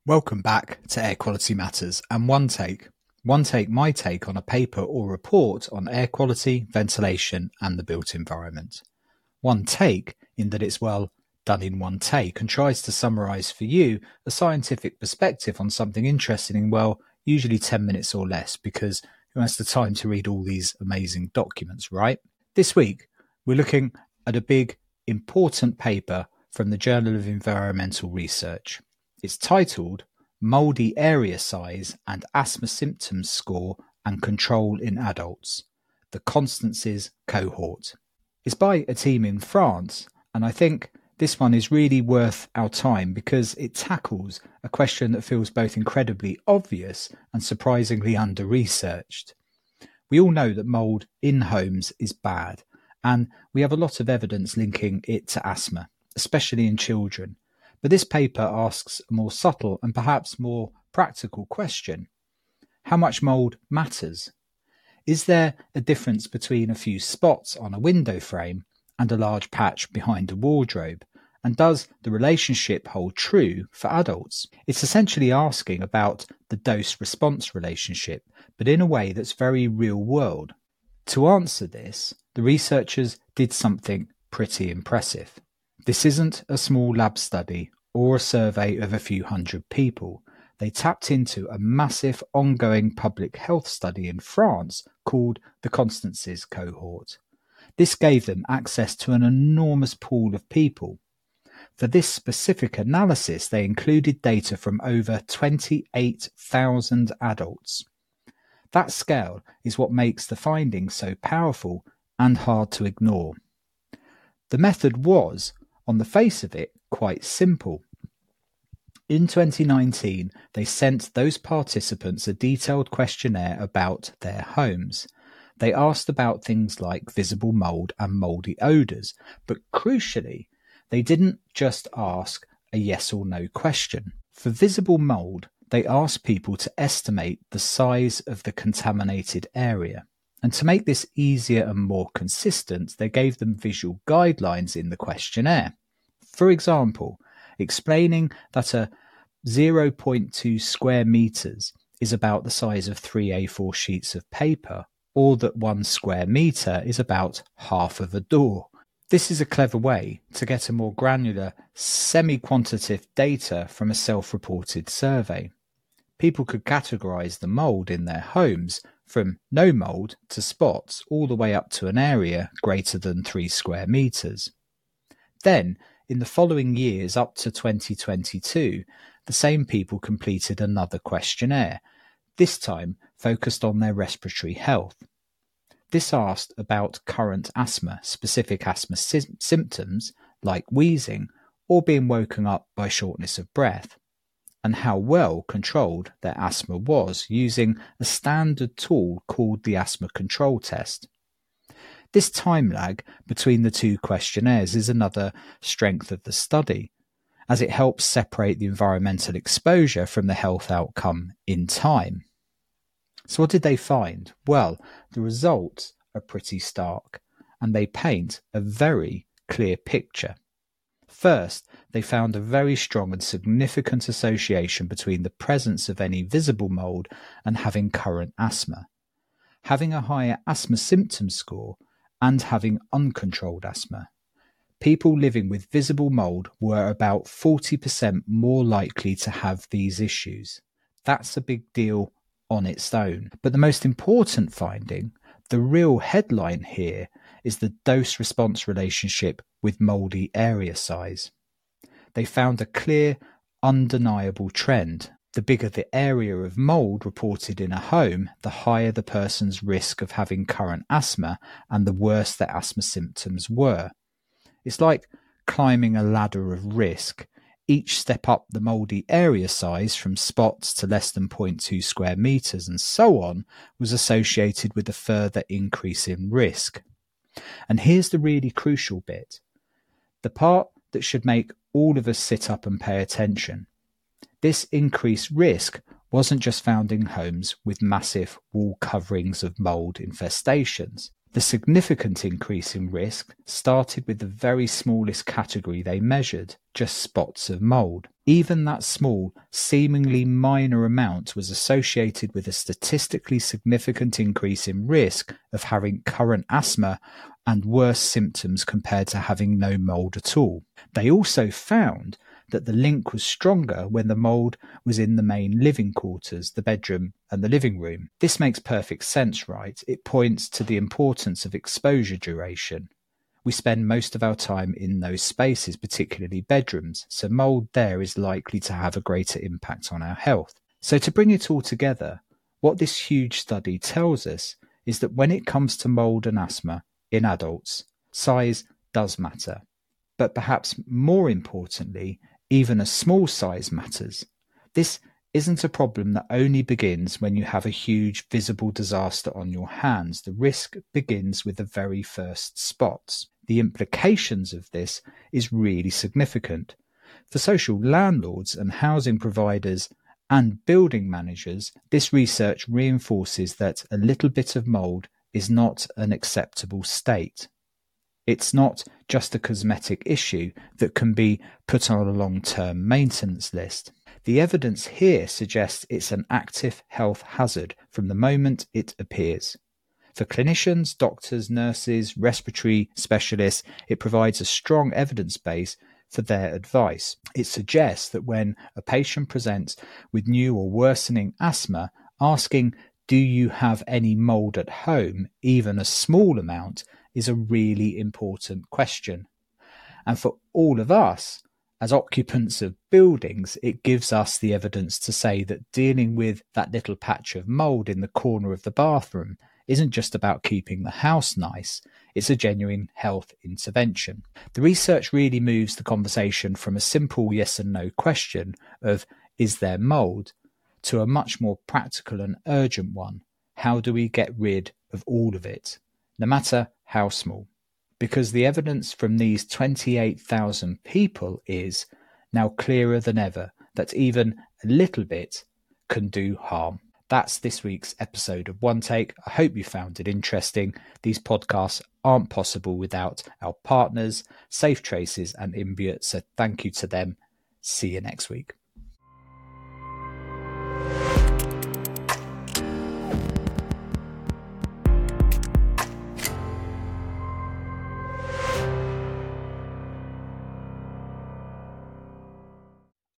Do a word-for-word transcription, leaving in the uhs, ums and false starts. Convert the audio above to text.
Welcome back to Air Quality Matters and One Take. One Take, my take on a paper or report on air quality, ventilation and the built environment. One Take in that it's well done in one take and tries to summarise for you a scientific perspective on something interesting in, well, usually ten minutes or less, because who has the time to read all these amazing documents, right? This week, we're looking at a big, important paper from the Journal of Environmental Research. It's titled Mouldy Area Size and Asthma Symptoms Score and Control in Adults, the Constances Cohort. It's by a team in France, and I think this one is really worth our time because it tackles a question that feels both incredibly obvious and surprisingly under-researched. We all know that mould in homes is bad, and we have a lot of evidence linking it to asthma, especially in children. But this paper asks a more subtle and perhaps more practical question. How much mould matters? Is there a difference between a few spots on a window frame and a large patch behind a wardrobe? And does the relationship hold true for adults? It's essentially asking about the dose-response relationship, but in a way that's very real-world. To answer this, the researchers did something pretty impressive. This isn't a small lab study or a survey of a few hundred people. They tapped into a massive ongoing public health study in France called the Constances Cohort. This gave them access to an enormous pool of people. For this specific analysis, they included data from over twenty-eight thousand adults. That scale is what makes the findings so powerful and hard to ignore. The method was, on the face of it, quite simple. In twenty nineteen, they sent those participants a detailed questionnaire about their homes. They asked about things like visible mould and mouldy odours, but crucially, they didn't just ask a yes or no question. For visible mould, they asked people to estimate the size of the contaminated area. And to make this easier and more consistent, they gave them visual guidelines in the questionnaire. For example, explaining that a zero point two square metres is about the size of three A four sheets of paper, or that one square metre is about half of a door. This is a clever way to get a more granular, semi-quantitative data from a self-reported survey. People could categorise the mould in their homes from no mould to spots all the way up to an area greater than three square metres. Then, in the following years up to twenty twenty-two, the same people completed another questionnaire, this time focused on their respiratory health. This asked about current asthma, specific asthma sy- symptoms like wheezing or being woken up by shortness of breath, and how well controlled their asthma was using a standard tool called the Asthma Control Test. This time lag between the two questionnaires is another strength of the study, as it helps separate the environmental exposure from the health outcome in time. So what did they find? Well, the results are pretty stark, and they paint a very clear picture. First, they found a very strong and significant association between the presence of any visible mould and having current asthma. Having a higher asthma symptom score and having uncontrolled asthma. People living with visible mould were about forty percent more likely to have these issues. That's a big deal on its own. But the most important finding, the real headline here, is the dose-response relationship with mouldy area size. They found a clear, undeniable trend. The bigger the area of mould reported in a home, the higher the person's risk of having current asthma and the worse their asthma symptoms were. It's like climbing a ladder of risk. Each step up the mouldy area size from spots to less than zero point two square metres and so on was associated with a further increase in risk. And here's the really crucial bit. The part that should make all of us sit up and pay attention. This increased risk wasn't just found in homes with massive wall coverings of mould infestations. The significant increase in risk started with the very smallest category they measured, just spots of mould. Even that small, seemingly minor amount was associated with a statistically significant increase in risk of having current asthma and worse symptoms compared to having no mould at all. They also found that the link was stronger when the mould was in the main living quarters, the bedroom and the living room. This makes perfect sense, right? It points to the importance of exposure duration. We spend most of our time in those spaces, particularly bedrooms, so mould there is likely to have a greater impact on our health. So to bring it all together, what this huge study tells us is that when it comes to mould and asthma in adults, size does matter. But perhaps more importantly, even a small size matters. This isn't a problem that only begins when you have a huge visible disaster on your hands. The risk begins with the very first spots. The implications of this is really significant. For social landlords and housing providers and building managers, this research reinforces that a little bit of mould is not an acceptable state. It's not just a cosmetic issue that can be put on a long-term maintenance list. The evidence here suggests it's an active health hazard from the moment it appears. For clinicians, doctors, nurses, respiratory specialists, it provides a strong evidence base for their advice. It suggests that when a patient presents with new or worsening asthma, asking, "Do you have any mould at home?" even a small amount, is a really important question. And for all of us, as occupants of buildings, it gives us the evidence to say that dealing with that little patch of mould in the corner of the bathroom isn't just about keeping the house nice, it's a genuine health intervention. The research really moves the conversation from a simple yes and no question of is there mould to a much more practical and urgent one. How do we get rid of all of it, no matter how small? Because the evidence from these twenty-eight thousand people is now clearer than ever that even a little bit can do harm. That's this week's episode of One Take. I hope you found it interesting. These podcasts aren't possible without our partners, Safe Traces and Imbuit, so thank you to them. See you next week.